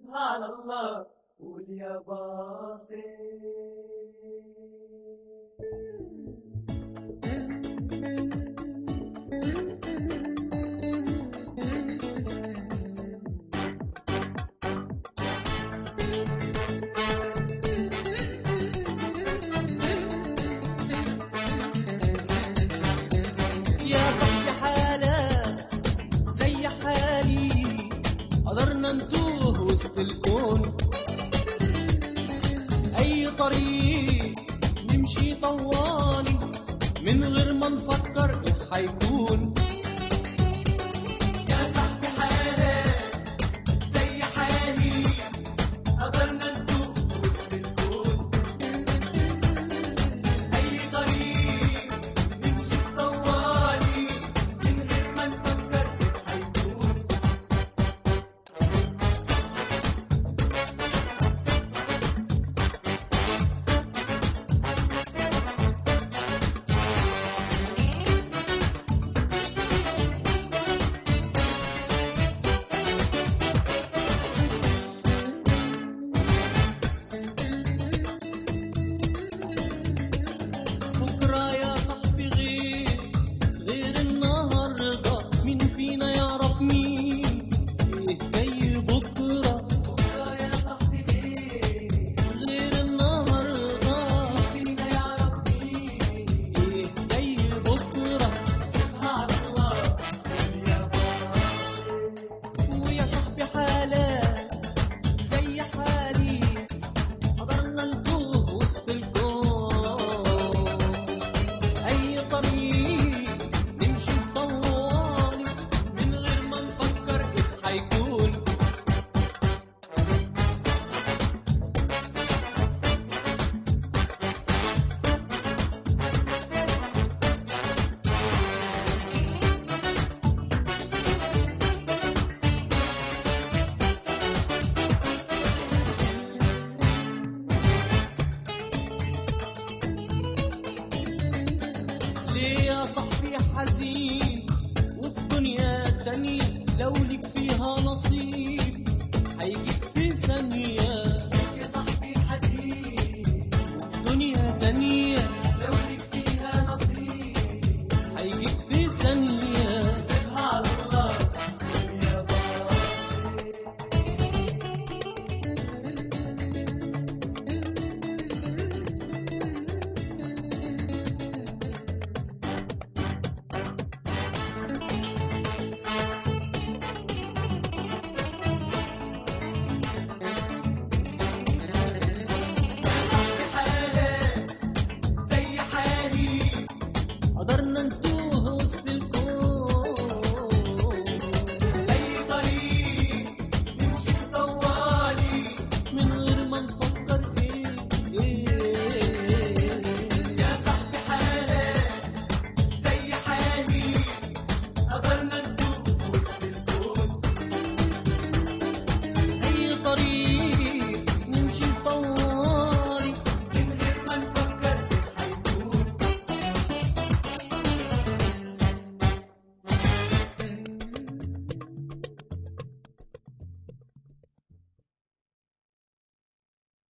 سبحان الله قول يا باصي. يا صاحبي حالات زي حالي قدرنا نتوه وسط الكون، أي طريق نمشي طوالي من غير ما نفكر إيه حيكون. يا صاحبي حالات زي حالي قدرنا نتوه وسط الكون، أي طريق نمشي طوالي من غير ما نفكر إيه حيكون. بكرة يا صاحبي غير النهاردة، مين فينا يعرف مين إيه جاي بكرة. يا صاحبي غير النهاردة فينا يعرف مين إيه جاي بكرة. سبحان الله قول يا باصي. ويا صاحبي حالات زي حالي قدرنا نتوه وسط الكون، أي طريق نمشي طوالي من غير ما نفكر إيه حيكون. ليه يا صاحبي حزين وفي دنيا تانية لو ليك فيها نصيب؟